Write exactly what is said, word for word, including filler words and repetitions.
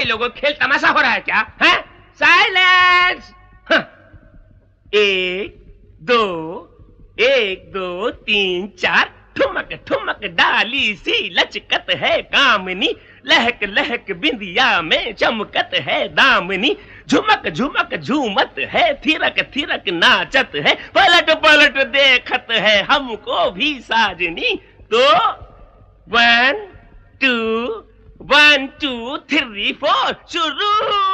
भाई लोगों खेल तमाशा हो रहा है क्या? हैं? साइलेंस! एक दो एक दो तीन चार ठुमक ठुमक डाली सी लचकत है कामनी, लहक लहक बिंदिया में चमकत है दामनी, झुमक झुमक झूमत है थिरक थिरक नाचत है, पलट पलट देखत है हमको भी साजनी। तो one two one two three four शुरू।